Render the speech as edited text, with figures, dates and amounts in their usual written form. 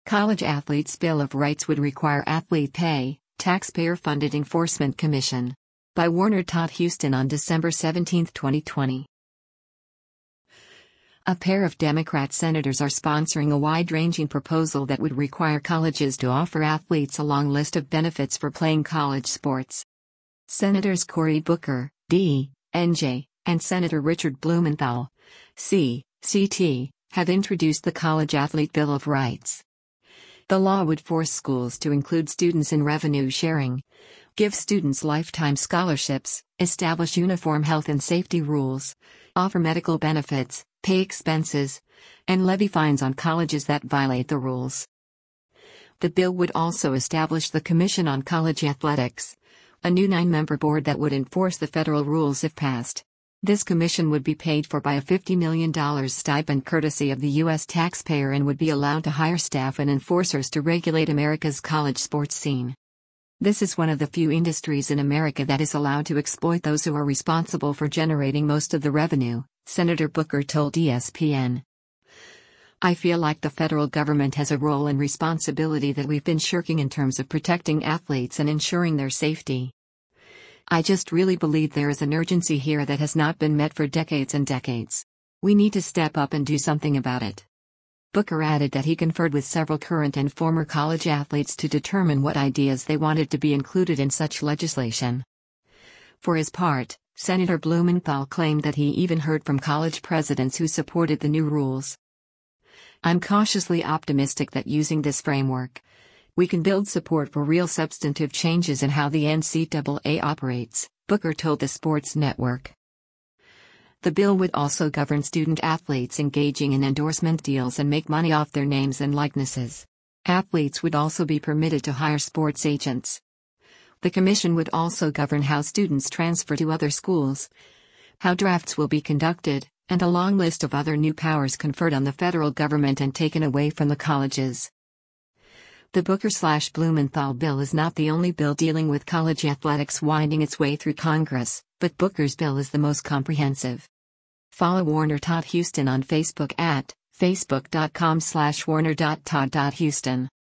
College Athletes' Bill of Rights would require athlete pay, taxpayer-funded enforcement commission. By Warner Todd Huston on December 17, 2020. A pair of Democrat senators are sponsoring a wide-ranging proposal that would require colleges to offer athletes a long list of benefits for playing college sports. Senators Cory Booker, D., NJ, and Senator Richard Blumenthal, C., CT, have introduced the College Athlete Bill of Rights. The law would force schools to include students in revenue sharing, give students lifetime scholarships, establish uniform health and safety rules, offer medical benefits, pay expenses, and levy fines on colleges that violate the rules. The bill would also establish the Commission on College Athletics, a new 9-member board that would enforce the federal rules if passed. This commission would be paid for by a $50 million stipend courtesy of the U.S. taxpayer and would be allowed to hire staff and enforcers to regulate America's college sports scene. This is one of the few industries in America that is allowed to exploit those who are responsible for generating most of the revenue, Senator Booker told ESPN. I feel like the federal government has a role and responsibility that we've been shirking in terms of protecting athletes and ensuring their safety. I just really believe there is an urgency here that has not been met for decades and decades. We need to step up and do something about it. Booker added that he conferred with several current and former college athletes to determine what ideas they wanted to be included in such legislation. For his part, Senator Blumenthal claimed that he even heard from college presidents who supported the new rules. I'm cautiously optimistic that using this framework, we can build support for real substantive changes in how the NCAA operates, Booker told the Sports Network. The bill would also govern student athletes engaging in endorsement deals and make money off their names and likenesses. Athletes would also be permitted to hire sports agents. The commission would also govern how students transfer to other schools, how drafts will be conducted, and a long list of other new powers conferred on the federal government and taken away from the colleges. The Booker/Blumenthal bill is not the only bill dealing with college athletics winding its way through Congress, but Booker's bill is the most comprehensive. Follow Warner Todd Huston on Facebook at facebook.com/warner.todd.huston.